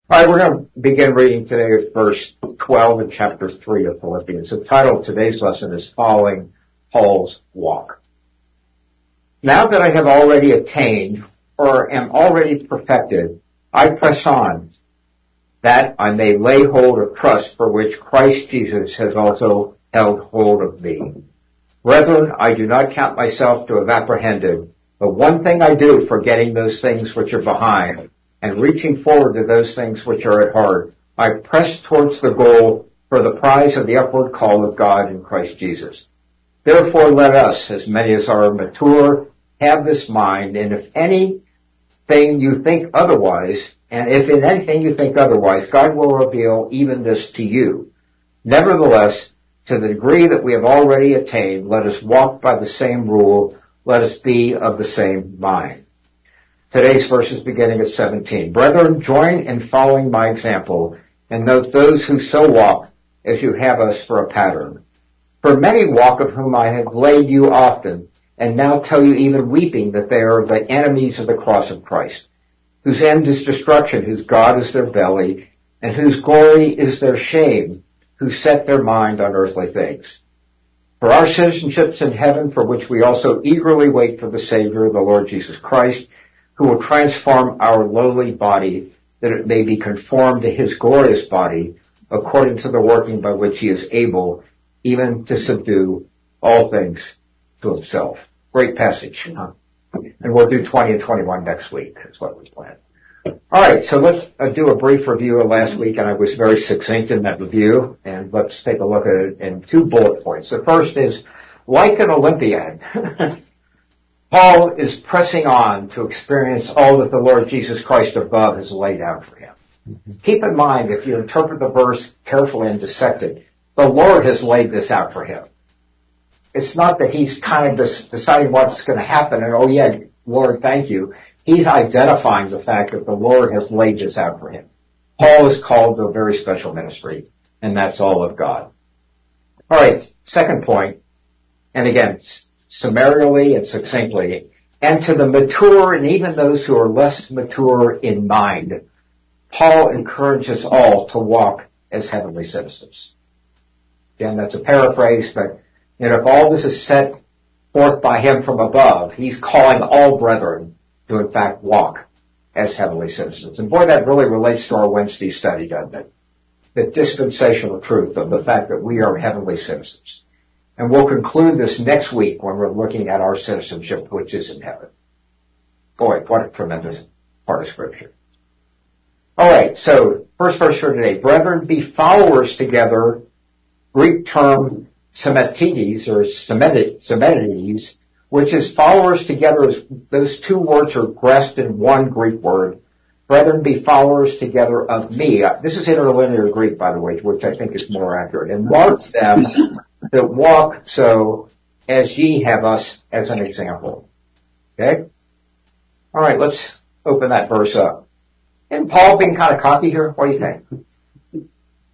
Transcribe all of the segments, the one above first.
All right, we're going to begin reading today at verse 12 in chapter 3 of Philippians. The title of today's lesson is Following Paul's Walk. Now that I have already attained or am already perfected, I press on, that I may lay hold of trust for which Christ Jesus has also held hold of me. Brethren, I do not count myself to have apprehended, but one thing I do, forgetting those things which are behind, and reaching forward to those things which are at heart, I press towards the goal for the prize of the upward call of God in Christ Jesus. Therefore let us, as many as are mature, have this mind, and if anything you think otherwise, and if in anything you think otherwise, God will reveal even this to you. Nevertheless, to the degree that we have already attained, let us walk by the same rule, let us be of the same mind. Today's verse is beginning at 17. Brethren, join in following my example, and note those who so walk as you have us for a pattern. For many walk, of whom I have laid you often, and now tell you even weeping that they are the enemies of the cross of Christ, whose end is destruction, whose God is their belly, and whose glory is their shame, who set their mind on earthly things. For our citizenship's in heaven, for which we also eagerly wait for the Savior, the Lord Jesus Christ, who will transform our lowly body, that it may be conformed to his glorious body, according to the working by which he is able even to subdue all things to himself. Great passage. And we'll do 20 and 21 next week, is what we planned. All right, so let's do a brief review of last week, and I was very succinct in that review, and let's take a look at it in 2 bullet points. The first is, like an Olympiad, Paul is pressing on to experience all that the Lord Jesus Christ above has laid out for him. Keep in mind, if you interpret the verse carefully and dissect it, the Lord has laid this out for him. It's not that he's kind of deciding what's going to happen and, oh yeah, Lord, thank you. He's identifying the fact that the Lord has laid this out for him. Paul is called to a very special ministry, and that's all of God. All right, second point, and again, summarily and succinctly, and to the mature and even those who are less mature in mind, Paul encourages all to walk as heavenly citizens. Again, that's a paraphrase, but if all this is set forth by him from above, he's calling all brethren to in fact walk as heavenly citizens. And boy, that really relates to our Wednesday study, doesn't it? The dispensational truth of the fact that we are heavenly citizens. And we'll conclude this next week when we're looking at our citizenship, which is in heaven. Boy, what a tremendous part of Scripture. All right, so first verse for today. Brethren, be followers together, Greek term Semetides or Semetides, which is followers together. Those 2 words are grasped in one Greek word. Brethren, be followers together of me. This is interlinear Greek, by the way, which I think is more accurate. And mark them that walk so as ye have us as an example. Okay? All right, let's open that verse up. And Paul being kind of cocky here, what do you think?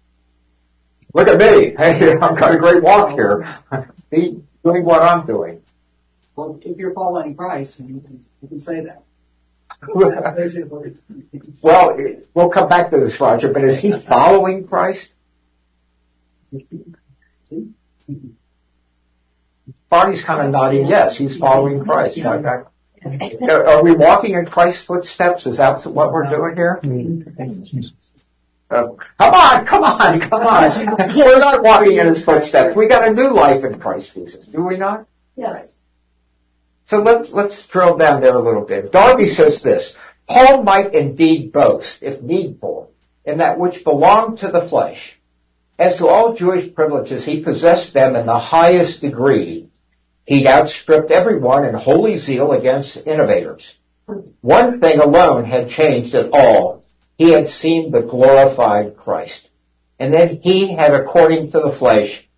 Look at me. Hey, I've got a great walk here. Be doing what I'm doing. Well, if you're following Christ, you can say that. Well, we'll come back to this, Roger, but is he following Christ? Barney's kind of nodding yes, he's following Christ. Are we walking in Christ's footsteps? Is that what we're doing here? Come on. We're not walking in his footsteps. We got a new life in Christ Jesus, do we not? Yes. So let's drill down there a little bit. Darby says this, Paul might indeed boast, if needful, in that which belonged to the flesh. As to all Jewish privileges, he possessed them in the highest degree. He'd outstripped everyone in holy zeal against innovators. One thing alone had changed it all. He had seen the glorified Christ. And then he had, according to the flesh,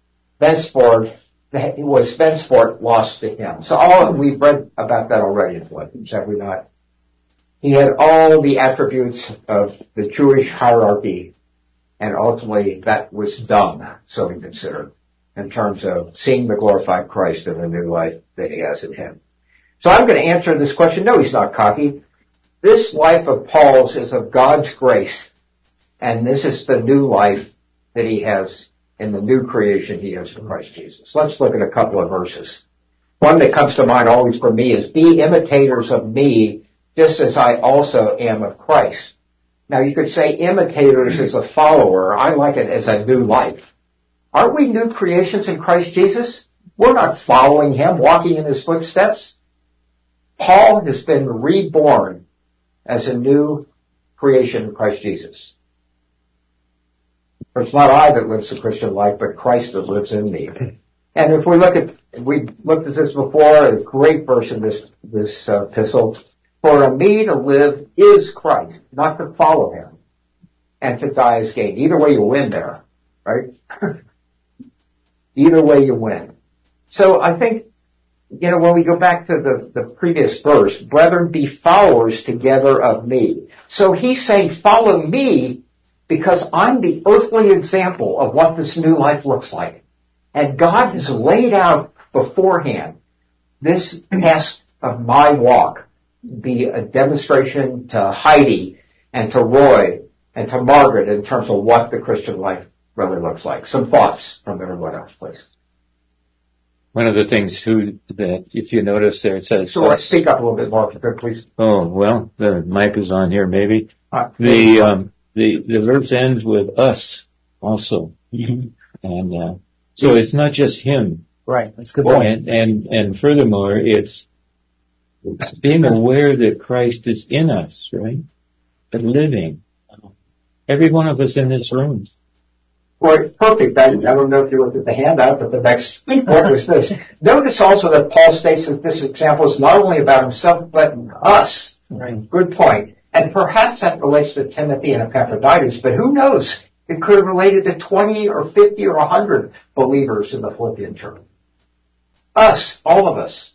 was thenceforth lost to him. So we've read about that already in Philippians, have we not? He had all the attributes of the Jewish hierarchy, and ultimately that was dumb, so we consider, in terms of seeing the glorified Christ and the new life that he has in him. So I'm going to answer this question. No, he's not cocky. This life of Paul's is of God's grace, And this is the new life that he has in the new creation he has in Christ Jesus. Let's look at a couple of verses. One that comes to mind always for me is, be imitators of me, just as I also am of Christ. Now you could say imitators as a follower. I like it as a new life. Aren't we new creations in Christ Jesus? We're not following him, walking in his footsteps. Paul has been reborn as a new creation in Christ Jesus. For it's not I that lives the Christian life, but Christ that lives in me. And if we looked at this before, a great verse in this epistle. For me to live is Christ, not to follow him, and to die is gain. Either way you win there, right? Either way you win. So I think, when we go back to the previous verse, brethren, be followers together of me. So he's saying, follow me, because I'm the earthly example of what this new life looks like. And God has laid out beforehand this task of my walk, be a demonstration to Heidi and to Roy and to Margaret in terms of what the Christian life really looks like. Some thoughts from everyone else, please. One of the things, too, that if you notice there, it says... So let's speak up a little bit more, please. Oh, well, the mic is on here, maybe. The verse ends with us also. Mm-hmm. And so it's not just him. Right, that's a good point. And furthermore, it's being aware that Christ is in us, right? But living. Every one of us in this room. Well, it's perfect. I don't know if you looked at the handout, but the next point was this. Notice also that Paul states that this example is not only about himself, but us. Right. Good point. And perhaps that relates to Timothy and Epaphroditus, but who knows? It could have related to 20 or 50 or 100 believers in the Philippian church. Us, all of us.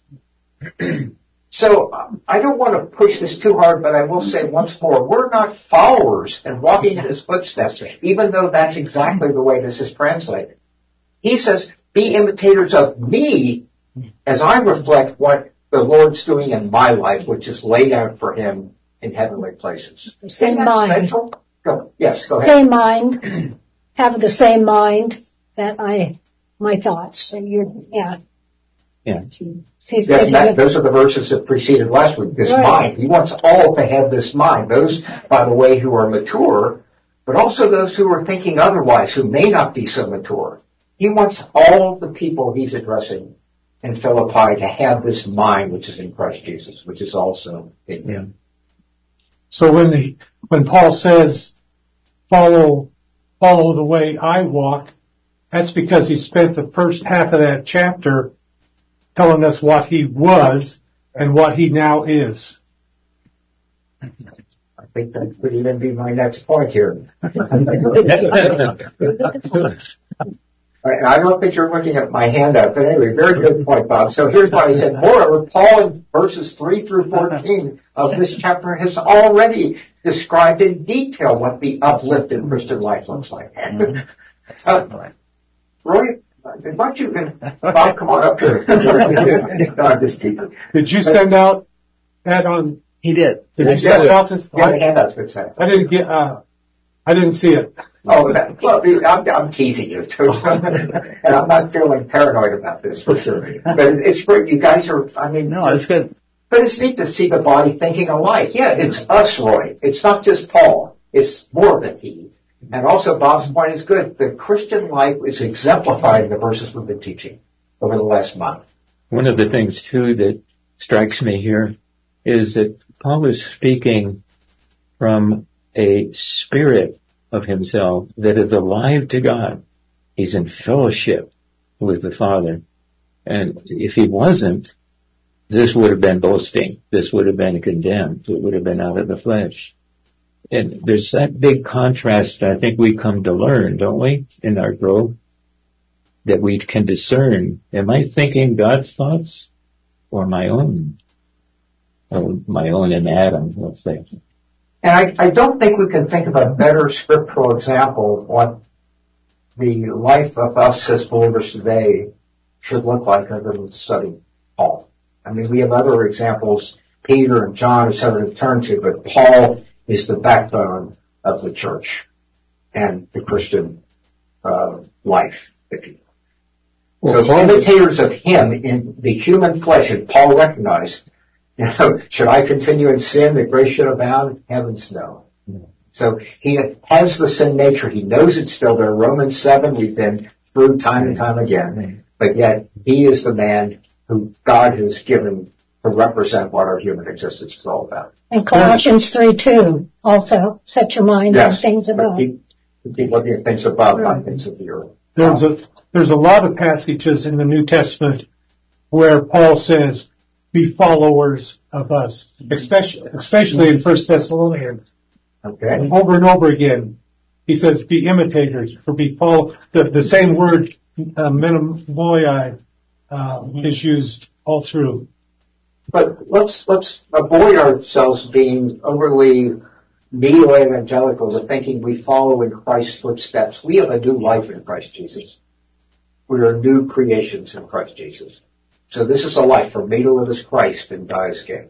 So I don't want to push this too hard, but I will say once more, we're not followers and walking in his footsteps, even though that's exactly the way this is translated. He says, be imitators of me as I reflect what the Lord's doing in my life, which is laid out for him in heavenly places. Same mind. Yes, go ahead. Same mind. Have the same mind that my thoughts. And Yeah. Those are the verses that preceded last week. This mind. He wants all to have this mind. Those, by the way, who are mature, but also those who are thinking otherwise, who may not be so mature. He wants all the people he's addressing in Philippi to have this mind which is in Christ Jesus, which is also in him. So when Paul says, follow the way I walk, that's because he spent the first half of that chapter telling us what he was and what he now is. I think that could even be my next point here. I don't think you're looking at my handout, but anyway, very good point, Bob. So here's what I said. Moreover, Paul in verses 3 through 14 of this chapter has already described in detail what the uplifted Christian life looks like. Roy, why don't you, Bob, come on up here. No, I'm just teasing. Did you send out that on? He did. Did you send it out to? Yeah, the handout's been sent. I didn't see it. Oh, I'm teasing you too, and I'm not feeling paranoid about this for sure. But it's great. You guys are. No, it's good. But it's neat to see the body thinking alike. Yeah, it's us, Roy. It's not just Paul. It's more than he. And also, Bob's point is good. The Christian life is exemplified in the verses we've been teaching over the last month. One of the things, too, that strikes me here is that Paul is speaking from a spirit of himself that is alive to God. He's in fellowship with the Father. And if he wasn't, this would have been boasting. This would have been condemned. It would have been out of the flesh. And there's that big contrast I think we come to learn, don't we, in our growth, that we can discern, am I thinking God's thoughts or my own? Or my own in Adam, let's say. And I don't think we can think of a better scriptural example of what the life of us as believers today should look like other than studying Paul. We have other examples, Peter and John, etc. to turn to, but Paul is the backbone of the church. and the Christian life, if you will. So imitators of him in the human flesh, and Paul recognized, should I continue in sin that grace should abound? Heavens no. So he has the sin nature. He knows it's still there. Romans 7, we've been through time and time again. But yet, he is the man who God has given to represent what our human existence is all about. And Colossians 3:2 also set your mind on things above. Keep looking at things above, not things of the earth. There's a lot of passages in the New Testament where Paul says, be followers of us, especially in 1 Thessalonians. Okay. Over and over again, he says, be imitators, or be follow. The same word, menomoi, is used all through. But let's avoid ourselves being overly neo-evangelical to thinking we follow in Christ's footsteps. We have a new life in Christ Jesus. We are new creations in Christ Jesus. So this is a life for me to live as Christ and die as gain.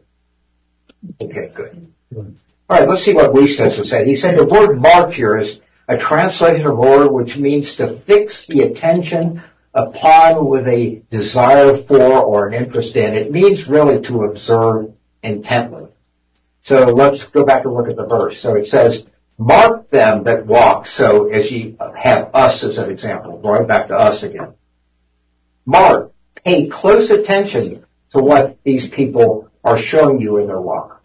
Okay, good. All right, let's see what Weiss has said. He said the word mark here is a translation of word which means to fix the attention upon with a desire for or an interest in. It means really to observe intently. So let's go back and look at the verse. So it says, mark them that walk. So as you have us as an example, right back to us again. Mark, pay close attention to what these people are showing you in their walk.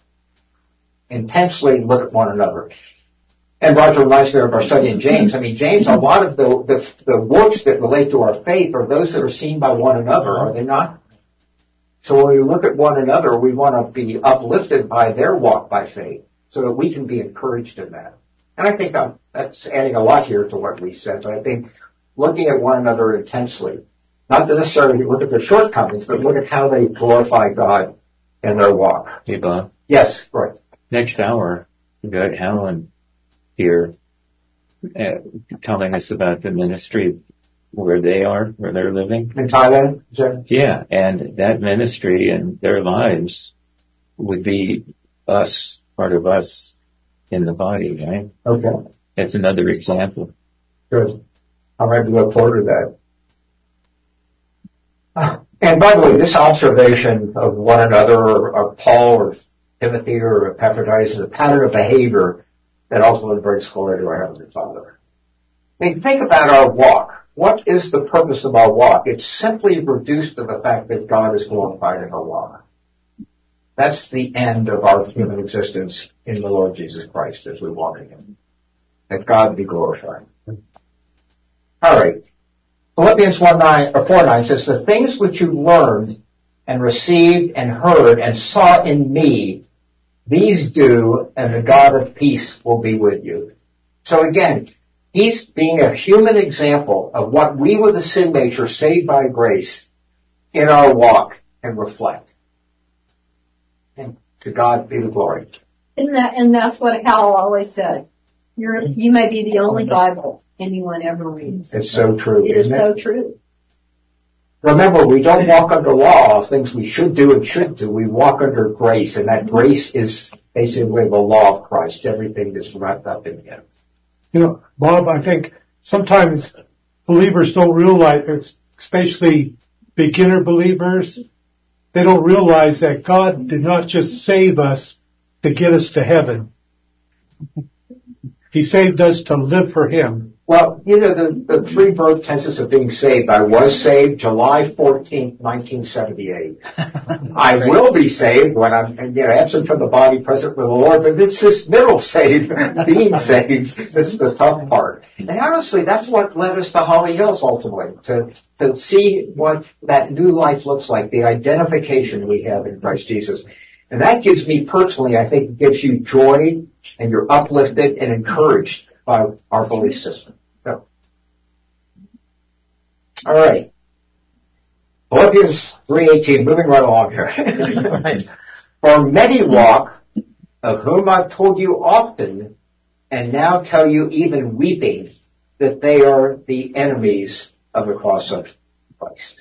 Intensely look at one another. And Roger reminds me of our study in James. I mean, James, a lot of the works that relate to our faith are those that are seen by one another, are they not? So when we look at one another, we want to be uplifted by their walk by faith so that we can be encouraged in that. And I think that's adding a lot here to what we said, but I think looking at one another intensely, not to necessarily look at their shortcomings, but look at how they glorify God in their walk. Hey, Bob. Yes, right. Next hour, we got Helen here telling us about the ministry where they're living. In Thailand, Jim? Yeah, and that ministry and their lives would be us, part of us in the body, right? Okay. That's another example. Good. I'll have to look forward to that. And by the way, this observation of one another, or Paul or Timothy or Epaphroditus, is a pattern of behavior that ultimately brings glory to our Heavenly Father. I mean, think about our walk. What is the purpose of our walk? It's simply reduced to the fact that God is glorified in our walk. That's the end of our human existence in the Lord Jesus Christ as we walk in Him. That God be glorified. All right. Philippians 4:9 says, the things which you learned and received and heard and saw in me, these do, and the God of peace will be with you. So again, he's being a human example of what we with the sin nature, saved by grace, in our walk can reflect. And to God be the glory. And that's what Hal always said. You may be the only Bible anyone ever reads. It's so true. It is so true. Remember, we don't walk under law of things we should do and should do. We walk under grace, and that grace is basically the law of Christ. Everything is wrapped up in Him. You know, Bob, I think sometimes believers don't realize, especially beginner believers, they don't realize that God did not just save us to get us to heaven. He saved us to live for Him. Well, you know, the three birth tenses of being saved. I was saved July 14th, 1978. I will be saved when I'm absent from the body, present with the Lord. But it's this middle saved, being saved, that's the tough part. And honestly, that's what led us to Holly Hills ultimately, to see what that new life looks like, the identification we have in Christ Jesus. And that gives me personally, I think, it gives you joy, and you're uplifted and encouraged by our belief system. So. All right. Philippians 3:18, moving right along here. For many walk, of whom I've told you often, and now tell you even weeping, that they are the enemies of the cross of Christ.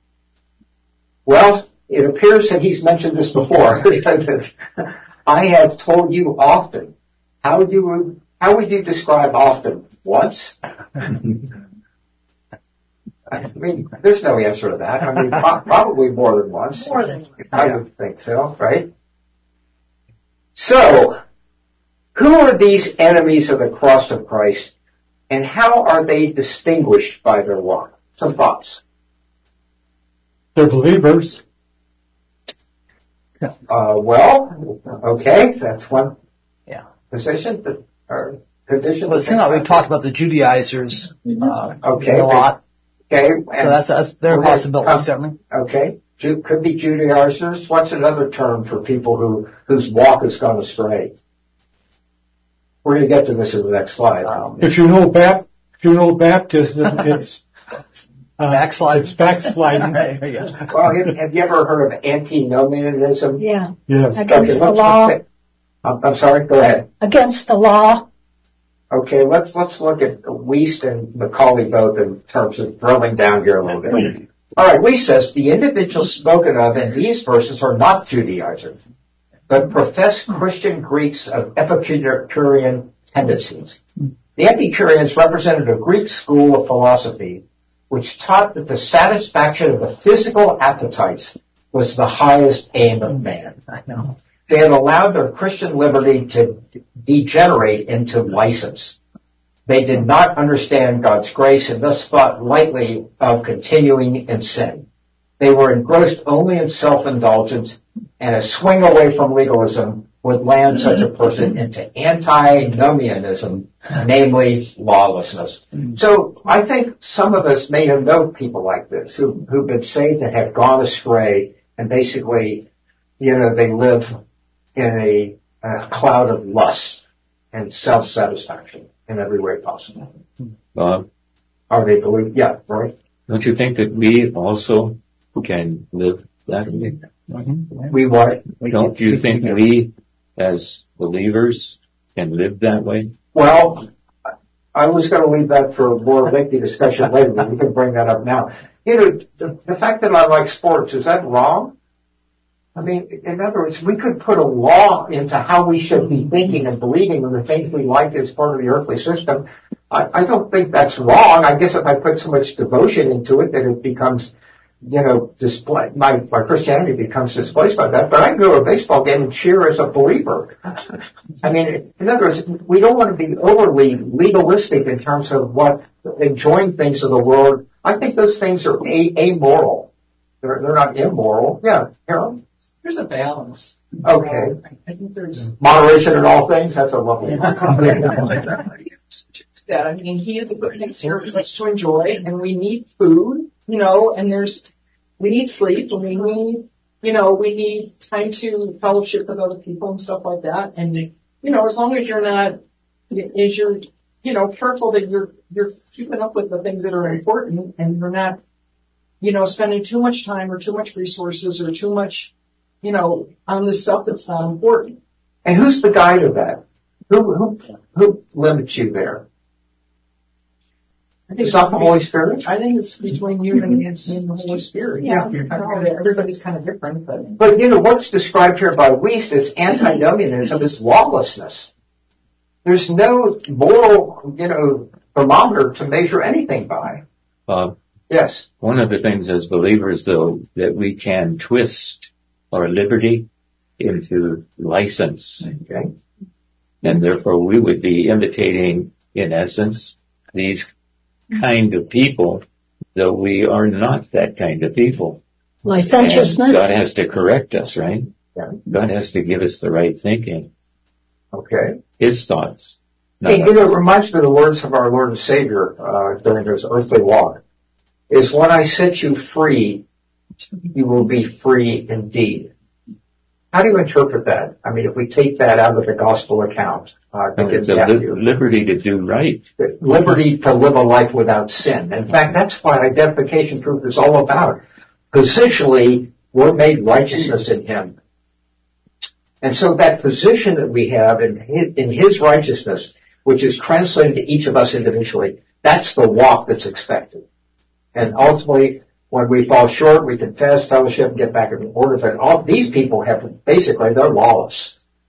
Well, it appears that he's mentioned this before. I have told you often. How would you describe often Once? I mean, there's no answer to that. I mean, probably more than once. More than once. I would think so, right? So, who are these enemies of the cross of Christ, and how are they distinguished by their walk? Some thoughts. They're believers. Well, okay, that's one Yeah. position, or condition. Well, it seems like we've talked about the Judaizers Okay. a lot. Okay. So that's their Okay, possibility, certainly. Okay. Could be Judaizers. What's another term for people whose walk has gone astray? We're going to get to this in the next slide. If you know baptism, it's Backslide. It's backsliding. There you go. Well, have you ever heard of antinomianism? Yeah. Yes. Against the law. I'm sorry. Go ahead. Against the law. Okay. Let's look at Wiest and Macaulay both in terms of drilling down here a little bit. All right. Wiest says the individuals spoken of in these verses are not Judaizers, but professed Christian Greeks of Epicurean tendencies. The Epicureans represented a Greek school of philosophy which taught that the satisfaction of the physical appetites was the highest aim of man. I know. They had allowed their Christian liberty to degenerate into license. They did not understand God's grace and thus thought lightly of continuing in sin. They were engrossed only in self-indulgence, and a swing away from legalism would land such a person into antinomianism, namely lawlessness. So I think some of us may have known people like this who've been saved and have gone astray, and basically, they live in a cloud of lust and self-satisfaction in every way possible. Bob, Are they believe? Yeah, right. don't you think that we also can live that way? Mm-hmm. We what? Don't you think we, as believers, can live that way? Well, I was going to leave that for a more lengthy discussion later, but we can bring that up now. The fact that I like sports, is that wrong? I mean, in other words, we could put a law into how we should be thinking and believing in the things we like as part of the earthly system. I don't think that's wrong. I guess if I put so much devotion into it that it becomes, my Christianity becomes displaced by that. But I can go to a baseball game and cheer as a believer. I mean, in other words, we don't want to be overly legalistic in terms of enjoying things of the world. I think those things are amoral. They're not immoral. Yeah, Harold? There's a balance. Okay. I think there's Moderation in all things, that's a lovely one. that. I mean, he is the good things here for us to enjoy, and we need food, and we need sleep, and we need time to fellowship with other people and stuff like that. And, as long as you're not, careful that you're keeping up with the things that are important, and you're not, spending too much time or too much resources or too much, on the stuff that's not important. And who's the guide of that? Who limits you there? It's not the Holy Spirit? I think it's between you and the Holy Spirit. Yeah. I know that everybody's kind of different, but. But, what's described here by Wiest as antinomianism is lawlessness. There's no moral, thermometer to measure anything by. Bob, Yes. one of the things as believers, though, that we can twist our liberty into license. Okay. And therefore we would be imitating, in essence, these kind of people, though we are not that kind of people. Licentiousness. And God has to correct us, right? Yeah. God has to give us the right thinking, Okay. His thoughts. Hey, it reminds me of the words of our Lord and Savior during His earthly walk. Is when I set you free, you will be free indeed. How do you interpret that? I mean, if we take that out of the gospel account, I think It's it's a Matthew. liberty to do right. Liberty to live a life without sin. In fact, that's what identification proof is all about. Positionally, we're made righteousness in Him. And so that position that we have in His righteousness, which is translated to each of us individually, that's the walk that's expected. And ultimately, when we fall short, we confess, fellowship, and get back in order. But all these people they're lawless.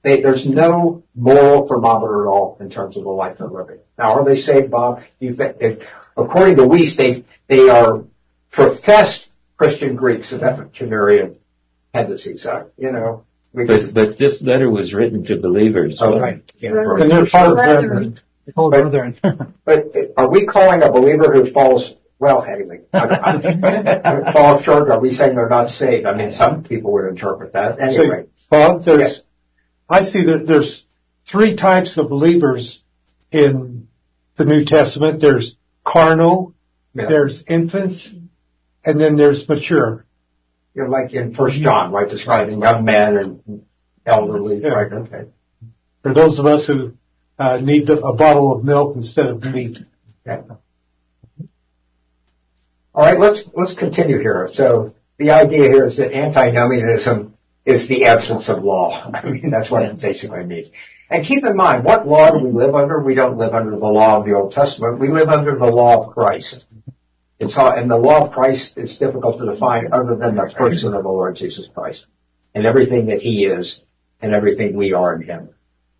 There's no moral thermometer at all in terms of the life they're living. Now, are they saved, Bob? According to Weiss, they are professed Christian Greeks of Epicurean tendencies. But this letter was written to believers. Oh, right. Yeah. And they're part of brethren. But are we calling a believer who falls, well, anyway, falls short, are we saying they're not saved? I mean, some people would interpret that. Anyway. So, Bob, I see that there's three types of believers in the New Testament. There's carnal, there's infants, and then there's mature. Like in 1 John, right, describing young men and elderly, right, okay. For those of us who need a bottle of milk instead of meat. Okay. All right, let's continue here. So the idea here is that antinomianism is the absence of law. I mean, that's what it basically means. And keep in mind, what law do we live under? We don't live under the law of the Old Testament. We live under the law of Christ. And the law of Christ is difficult to define other than the person of the Lord Jesus Christ and everything that He is and everything we are in Him.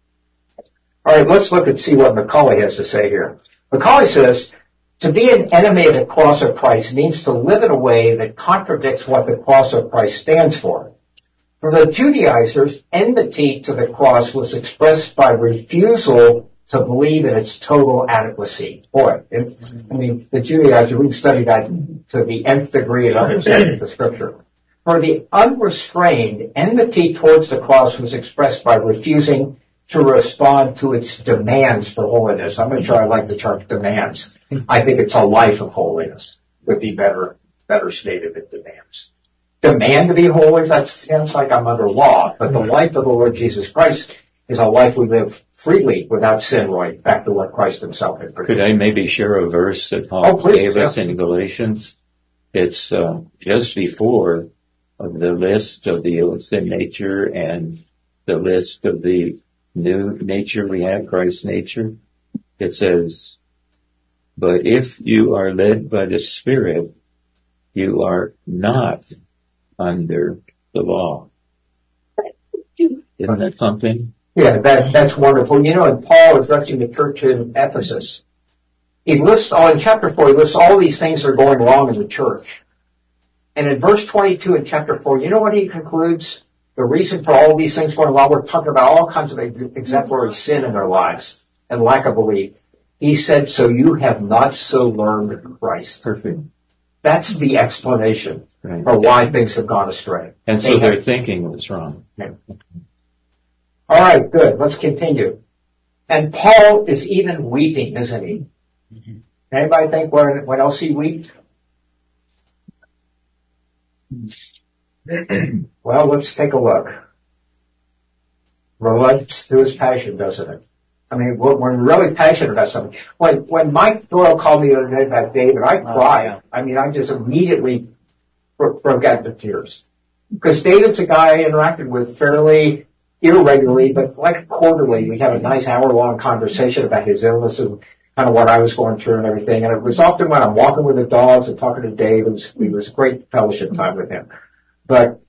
All right, let's look and see what Macaulay has to say here. Macaulay says, to be an enemy of the cross of Christ means to live in a way that contradicts what the cross of Christ stands for. For the Judaizers, enmity to the cross was expressed by refusal to believe in its total adequacy. Boy, the Judaizers, we've studied that to the nth degree in understanding the Scripture. For the unrestrained, enmity towards the cross was expressed by refusing to respond to its demands for holiness. I'm not sure I like the term demands. I think it's a life of holiness would be better stated than demands. Demand to be holy, that sounds like I'm under law, but the life of the Lord Jesus Christ is a life we live freely without sin, Roy, back to what Christ Himself had produced. Could I maybe share a verse that Paul gave us in Galatians? It's just before of the list of the old sin nature and the list of the new nature we have, Christ's nature. It says, but if you are led by the Spirit, you are not under the law. Isn't that something? Yeah, that's wonderful. And Paul, addressing the church in Ephesus, he lists in chapter 4, he lists all these things that are going wrong in the church. And in verse 22 in chapter 4, you know what he concludes? The reason for all these things going wrong, we're talking about all kinds of exemplary sin in their lives and lack of belief. He said, so you have not so learned Christ. Perfect. That's the explanation for why things have gone astray. And so their thinking was wrong. Yeah. All right, good. Let's continue. And Paul is even weeping, isn't he? Mm-hmm. Anybody think when else he wept? Well, let's take a look. Relates to his passion, doesn't it? I mean, we're really passionate about something. When Mike Doyle called me the other day about David, I cried. Yeah. I mean, I just immediately broke out into tears. Because David's a guy I interacted with fairly irregularly, but like quarterly. We had a nice hour-long conversation about his illness and kind of what I was going through and everything. And it was often when I'm walking with the dogs and talking to Dave, it was great fellowship time with him. But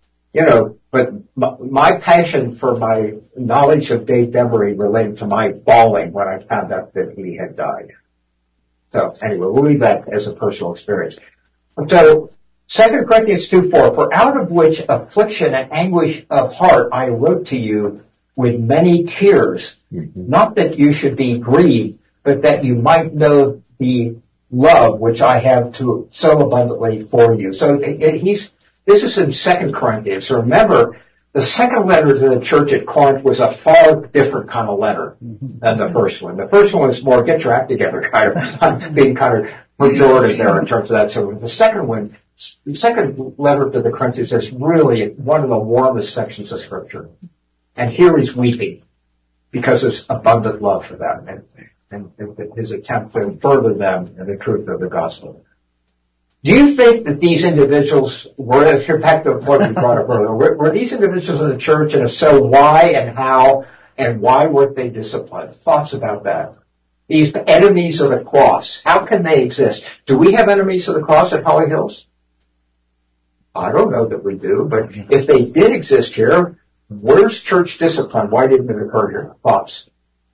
my passion for my knowledge of Dave Demery related to my bawling when I found out that he had died. So anyway, we'll leave that as a personal experience. So 2 Corinthians 2:4, for out of which affliction and anguish of heart I wrote to you with many tears, not that you should be grieved, but that you might know the love which I have so abundantly for you. So this is in 2 Corinthians. So remember, the second letter to the church at Corinth was a far different kind of letter than the first one. The first one was more get your act together kind of, being kind of pejorative there in terms of that. So the second letter to the Corinthians is really one of the warmest sections of Scripture. And here he's weeping because there's abundant love for them and his attempt to further them in the truth of the gospel. Do you think that these individuals were, here back to what we brought up earlier, were these individuals in the church, and if so, why and how, and why weren't they disciplined? Thoughts about that? These enemies of the cross, how can they exist? Do we have enemies of the cross at Holly Hills? I don't know that we do, but if they did exist here, Where's church discipline? Why didn't it occur here? Thoughts?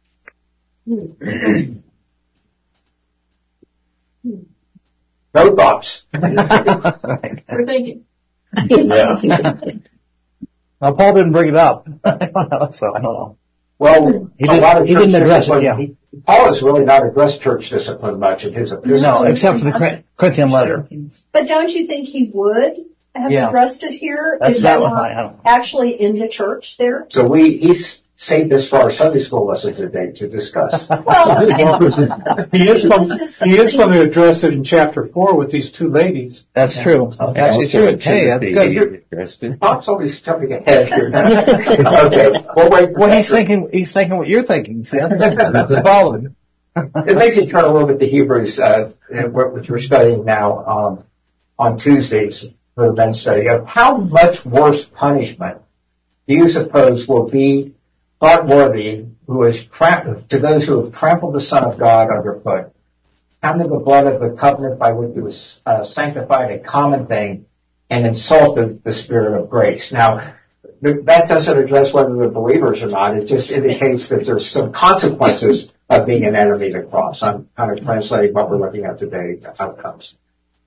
No thoughts. Right. We're thinking. Yeah. Well, Paul didn't bring it up. I don't know, so I don't know. Well, He a lot of he church didn't address it, discipline, yeah. Paul has really not addressed church discipline much in his epistle. No, except for the Corinthian letter. But don't you think he would have Yeah. addressed it here? That's Is that that was not my, I don't know. actually in the church there? So he's saved this for our Sunday school lesson today to discuss. Well, He is going to address it in chapter 4 with these two ladies. That's true. Actually, true. Hey, that's good. good. Tom's always jumping ahead here. Okay. Well, wait. Well, he's thinking what you're thinking. See, that's the problem. It makes you turn a little bit to Hebrews, which we're studying now on Tuesdays for the men's study. Of how much worse punishment do you suppose will be thought worthy to those who have trampled the Son of God underfoot, counted the blood of the covenant by which he was sanctified a common thing, and insulted the Spirit of grace? Now, that doesn't address whether they're believers or not. It just indicates that there's some consequences of being an enemy of the cross. I'm kind of translating what we're looking at today, outcomes.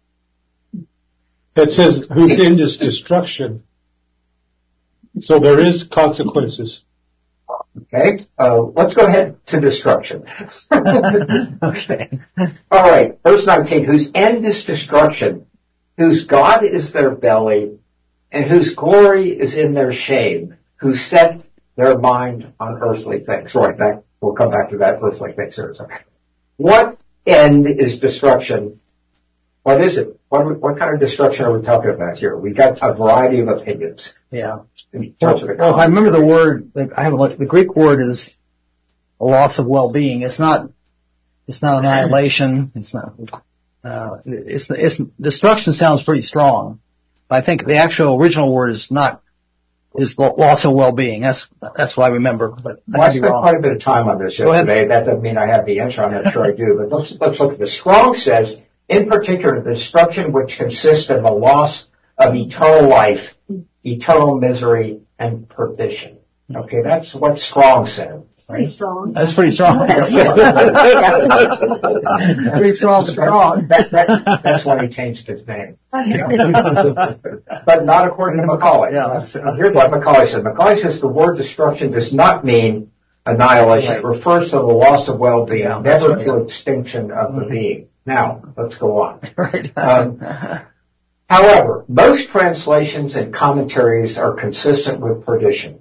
It says, whose end is destruction. So there is consequences. Okay, let's go ahead to destruction. Okay. All right, verse 19, whose end is destruction, whose God is their belly, and whose glory is in their shame, who set their mind on earthly things. Right, we'll come back to that earthly things. What end is destruction? What is it? What kind of destruction are we talking about here? We got a variety of opinions. Yeah. In terms of the Well, if I remember the word, I haven't looked. The Greek word is a loss of well-being. It's not annihilation. It's not. It's destruction sounds pretty strong. But I think the actual original word is loss of well-being. That's what I remember. But I spent quite a bit of time on this yesterday. That doesn't mean I have the answer. I'm not sure I do. But let's look at this. Strong says, in particular, the destruction which consists in the loss of eternal life, eternal misery, and perdition. Okay, that's what Strong said. pretty strong. That's pretty strong. Pretty strong. That's why he changed his name. But not according to Macaulay. Yeah. Here's what Macaulay said. Macaulay says the word destruction does not mean annihilation. Right. It refers to the loss of well-being, Yeah, never right. to extinction of the being. Now, let's go on. Right. However, most translations and commentaries are consistent with perdition.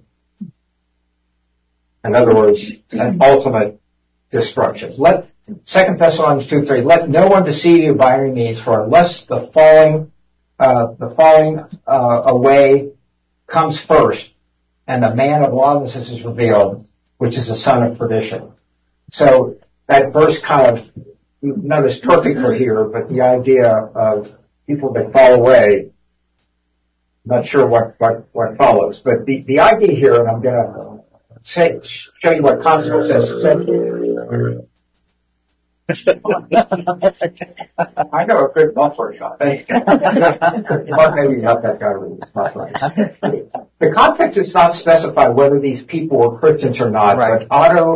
In other words, an ultimate destruction. 2 Thessalonians 2:3, let no one deceive you by any means, for unless the falling away comes first, and the man of lawlessness is revealed, which is the son of perdition. So that verse kind of, not as perfect for here, but the idea of people that fall away, not sure what follows. But the idea here, and I'm going to show you what Constable says. I know a good buffer shot. Or maybe not that guy with his buffer. The context does not specify whether these people were Christians or not, Right. but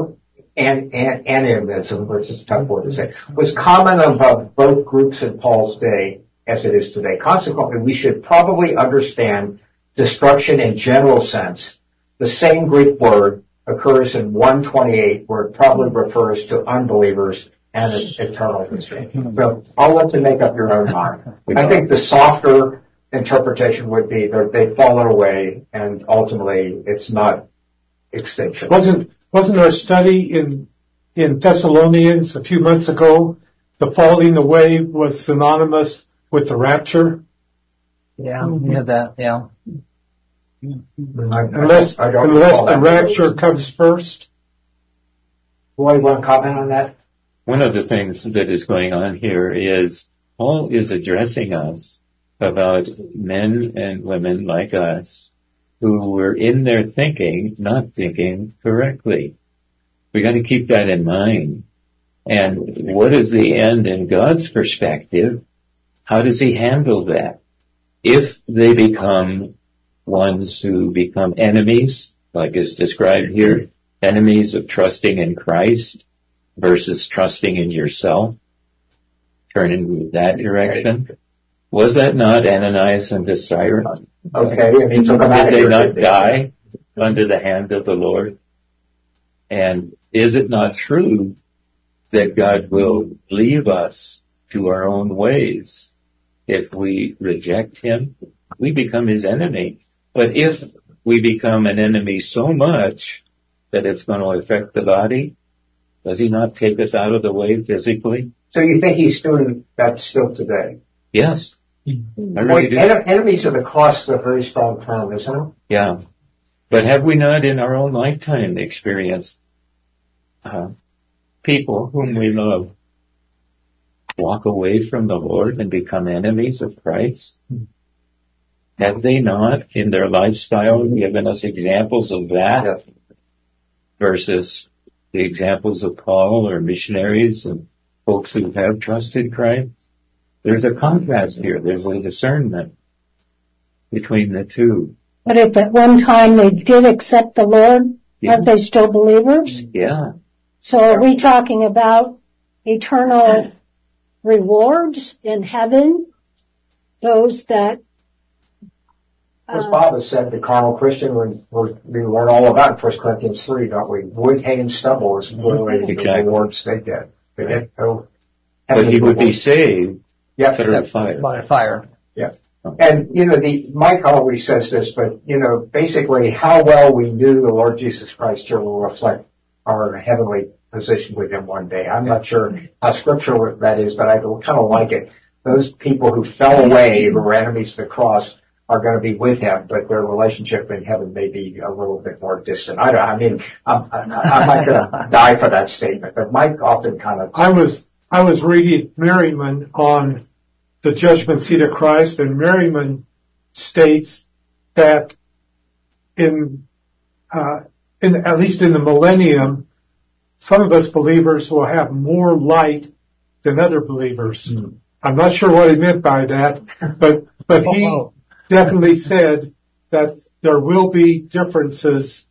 animism, which is a tough word to say, was common among both groups in Paul's day as it is today. Consequently, we should probably understand destruction in general sense. The same Greek word occurs in 1:28, where it probably refers to unbelievers and eternal destruction. So I'll let you make up your own mind. I think the softer interpretation would be that they've fallen away, and ultimately it's not extinction. Wasn't our study in Thessalonians a few months ago, the falling away was synonymous with the rapture? Yeah, we had that. Yeah. Unless the rapture comes first. Boy, you want to comment on that? One of the things that is going on here is Paul is addressing us about men and women like us who were in their thinking, not thinking correctly. We got to keep that in mind. And what is the end in God's perspective? How does he handle that? If they become ones who become enemies, like is described here, enemies of trusting in Christ versus trusting in yourself, turn in that direction. Was that not Ananias and Sapphira? Okay, and he took them out of Did here. they not die under the hand of the Lord? And is it not true that God will leave us to our own ways? If we reject Him, we become His enemy. But if we become an enemy so much that it's going to affect the body, does He not take us out of the way physically? So you think He's doing that still today? Yes. I really do. Enemies of the cross is a very strong term, isn't it? Yeah. But have we not in our own lifetime experienced people whom we love walk away from the Lord and become enemies of Christ? Have they not in their lifestyle given us examples of that? Yes. Versus the examples of Paul or missionaries and folks who have trusted Christ? There's a contrast here. There's a discernment between the two. But if at one time they did accept the Lord, aren't they still believers? Yeah. So are we talking about eternal rewards in heaven? Those that... As Bob has said, the carnal Christian, we learn all about in 1 Corinthians 3, don't we? Wood, hay, and stubble is literally the rewards they get. They get but he would be saved through fire. By fire. Yeah. And, Mike always says this, but, basically how well we knew the Lord Jesus Christ here will reflect our heavenly position with Him one day. I'm not sure how scriptural that is, but I kind of like it. Those people who fell away, who were enemies of the cross, are going to be with Him, but their relationship in heaven may be a little bit more distant. I'm not going to die for that statement, but Mike often kind of... I was reading Merriman on the judgment seat of Christ, and Merriman states that at least in the millennium, some of us believers will have more light than other believers. I'm not sure what he meant by that, but he definitely said that there will be differences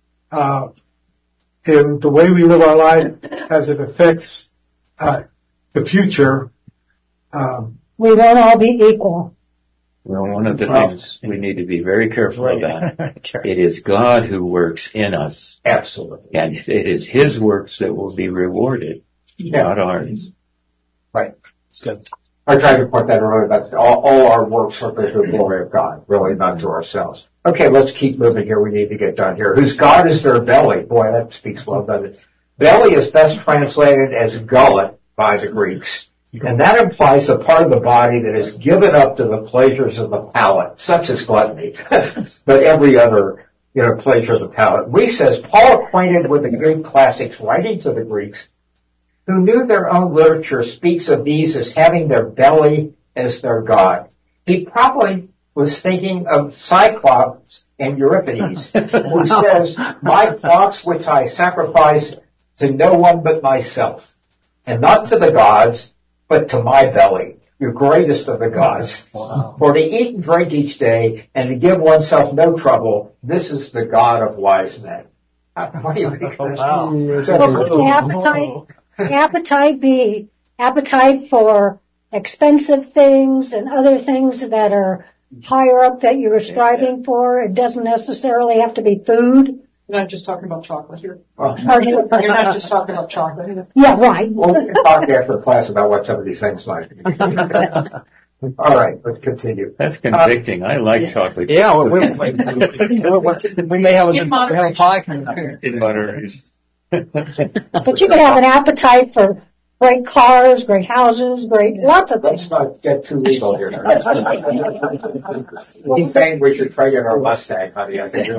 in the way we live our life as it affects the future. We won't all be equal. Well, one of the things we need to be very careful about, it is God who works in us. Absolutely. And it is His works that will be rewarded, not ours. Right. That's good. I tried to point that earlier, that all our works are for the glory of God, really not to ourselves. Okay, let's keep moving here. We need to get done here. Whose God is their belly? Boy, that speaks well, doesn't it? Belly is best translated as gullet by the Greeks. And that implies a part of the body that is given up to the pleasures of the palate, such as gluttony, but every other, pleasure of the palate. Rees says, Paul, acquainted with the Greek classics, writing to the Greeks, who knew their own literature, speaks of these as having their belly as their god. He probably was thinking of Cyclops and Euripides, who says, my flocks which I sacrifice to no one but myself, and not to the gods, but to my belly, the greatest of the gods. Wow. For to eat and drink each day, and to give oneself no trouble, this is the God of wise men. What do you think of this? Wow. So could appetite be appetite for expensive things and other things that are higher up that you're striving for? It doesn't necessarily have to be food. You're not just talking about chocolate here. Are you? You're not just talking about chocolate. Yeah, right. Well, we can talk after class about what some of these things might be. All right, let's continue. That's convicting. I like chocolate. Yeah, we may have a pie coming up here. In moderation. But you can have an appetite for great cars, great houses, lots of things. Let's not get too legal here. He's saying we should trade in our Mustang, honey. I think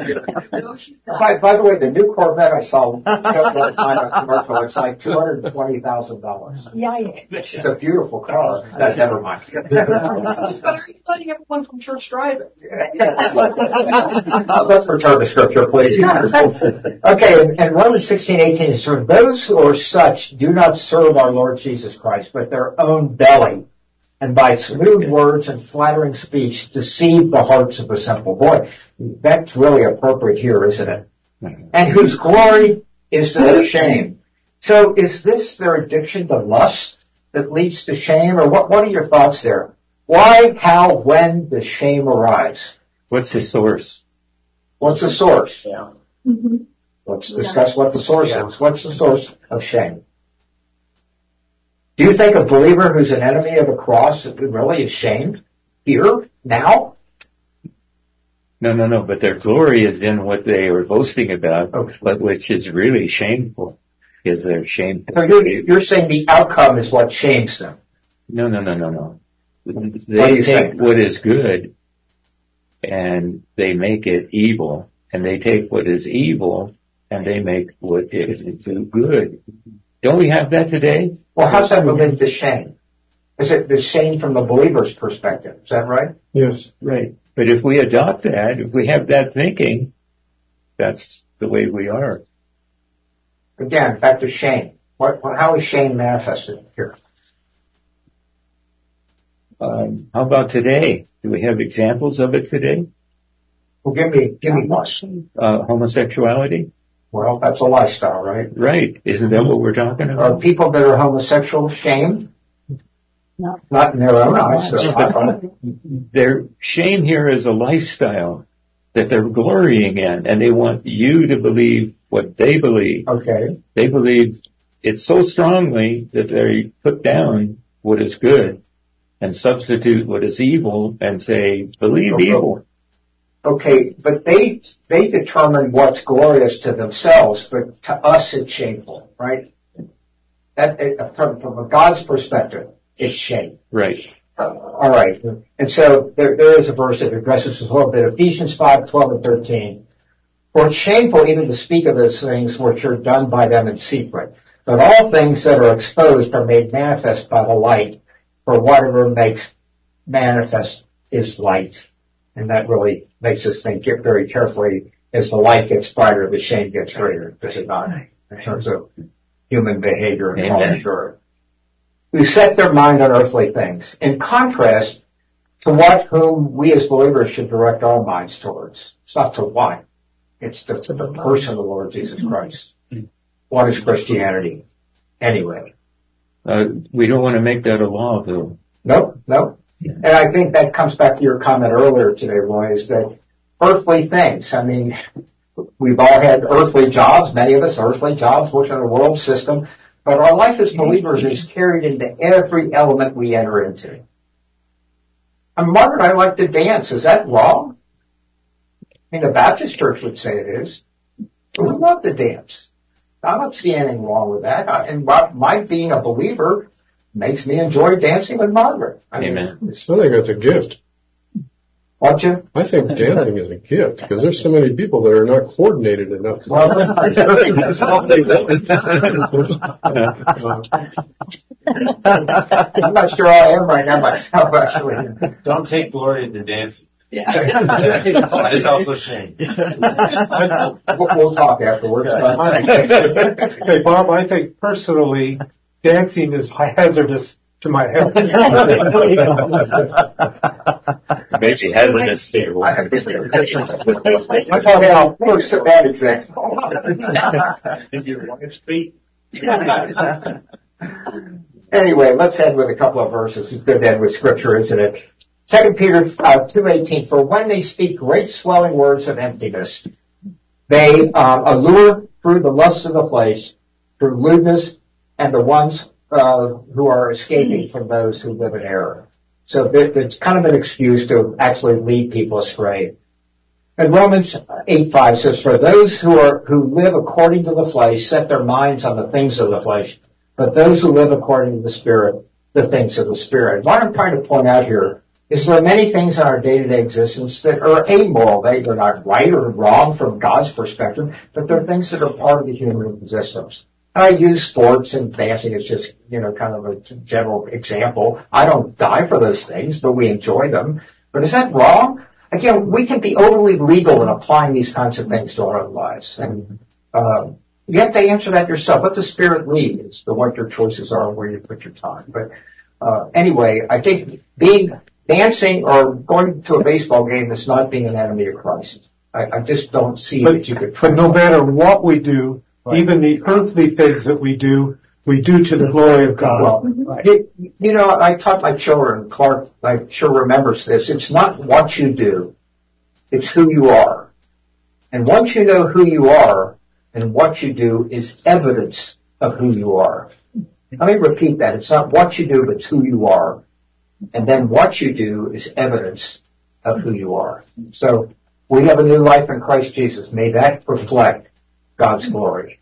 by the way, the new Corvette I saw just last night on commercial, it's like $220,000. Yeah. It's a beautiful car. That's never mind. But are you letting everyone from church drive it? Let's return to Scripture, please. Okay, and Romans 16:18 is those who are such do not serve our Lord Jesus Christ, but their own belly, and by smooth words and flattering speech deceive the hearts of the simple. Boy, that's really appropriate here, isn't it? And whose glory is to their shame. So is this their addiction to lust that leads to shame? Or what are your thoughts there? Why, how, when does shame arise? What's the source? What's the source? Yeah. Mm-hmm. Let's discuss what the source is. What's the source of shame? Do you think a believer who's an enemy of the cross really is shamed here, now? No. But their glory is in what they are boasting about, Okay. but which is really shameful, is their shameful. So you're saying the outcome is what shames them. No. What do They you take think? what is good and they make it evil, and they take what is evil and they make what is good. Don't we have that today? Well, how's that relate to shame? Is it the shame from the believer's perspective? Is that right? Yes. Right. But if we adopt that, if we have that thinking, that's the way we are. Again, back to shame. How is shame manifested here? How about today? Do we have examples of it today? Well, give me one. Homosexuality? Well, that's a lifestyle, right? Right. Isn't that what we're talking Are about? people that are homosexual shamed? No. Not in their own eyes. So Their shame here is a lifestyle that they're glorying in, and they want you to believe what they believe. okay. They believe it so strongly that they put down what is good and substitute what is evil and say, believe evil. Okay, but they determine what's glorious to themselves, but to us it's shameful, right? From a God's perspective, it's shame. Right. All right. And so there is a verse that addresses this a little bit. Ephesians 5:12 and 13. For it's shameful even to speak of those things which are done by them in secret. But all things that are exposed are made manifest by the light. For whatever makes manifest is light. And that really makes us think very carefully. As the light gets brighter, the shame gets greater, does it not? In terms of human behavior and Amen. culture. Who set their mind on earthly things. In contrast to whom we as believers should direct our minds towards. It's not to what. It's the person of the Lord Jesus Christ. What is Christianity? Anyway. We don't want to make that a law, though. Nope. And I think that comes back to your comment earlier today, Roy, is that earthly things. I mean, we've all had earthly jobs, many of us earthly jobs, working in the world system, but our life as believers is carried into every element we enter into. And Margaret, I like to dance. Is that wrong? I mean, the Baptist church would say it is. But we love to dance. I don't see anything wrong with that. And my being a believer makes me enjoy dancing with Margaret. Amen. I think that's a gift. What, Jim? I think dancing is a gift because there's so many people that are not coordinated enough to. Well, I'm not sure I am right now myself, actually. Don't take glory in the dancing. Yeah. That is also shame. We'll talk afterwards. Okay, Bob, I think personally, dancing is hazardous to my health. Maybe hazardous to your wife. I thought how first a bad example. In your wife's feet. Anyway, let's end with a couple of verses. It's good to end with scripture, isn't it? 2 Peter 2:18. For when they speak great swelling words of emptiness, they allure through the lusts of the flesh, through lewdness, and the ones who are escaping from those who live in error. So it's kind of an excuse to actually lead people astray. And Romans 8:5 says, for those who live according to the flesh set their minds on the things of the flesh, but those who live according to the Spirit, the things of the Spirit. What I'm trying to point out here is there are many things in our day-to-day existence that are amoral. They're not right or wrong from God's perspective, but they're things that are part of the human existence. I use sports and dancing as just, kind of a general example. I don't die for those things, but we enjoy them. But is that wrong? Again, we can be overly legal in applying these kinds of things to our own lives. And you have to answer that yourself. Let the Spirit lead as to what your choices are and where you put your time. But anyway, I think dancing or going to a baseball game is not being an enemy of Christ. I just don't see that you could. But no matter what we do, even the earthly things that we do to the glory of God. Well, you know, I taught my children, Clark, I'm sure remembers this, it's not what you do, it's who you are. And once you know who you are, and what you do is evidence of who you are. Let me repeat that. It's not what you do, but it's who you are. And then what you do is evidence of who you are. So, we have a new life in Christ Jesus. May that reflect God's glory.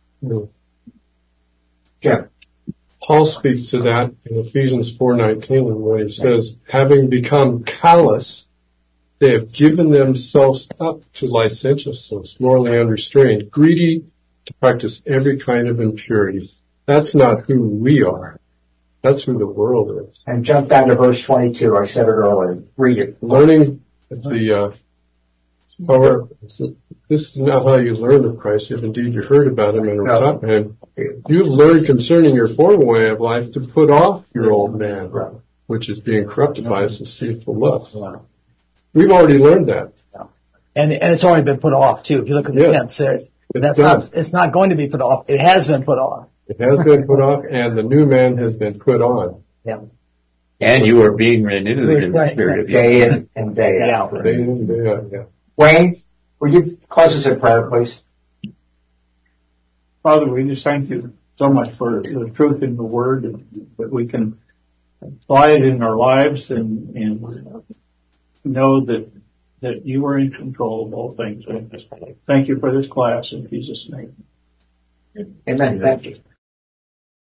Jim. Paul speaks to that in Ephesians 4:19 when he says, having become callous, they have given themselves up to licentiousness, morally unrestrained, greedy to practice every kind of impurity. That's not who we are. That's who the world is. And jump down to verse 22. I said it earlier. Read it. Learning the power. This is not how you learn of Christ, if indeed you heard about him and were taught him. You've learned concerning your former way of life to put off your old man, which is being corrupted by its deceitful lust. We've already learned that. And it's already been put off too. If you look at the tense there, it's not going to be put off. It has been put off. It has been put off, and the new man has been put on. Yeah. And you are being renewed in the spirit of day in and day out. Day in and day out, yeah. Wayne, will you close us in prayer, please? Father, we just thank you so much for the truth in the Word, and that we can apply it in our lives and know that you are in control of all things. Thank you for this class in Jesus' name. Amen. Thank you.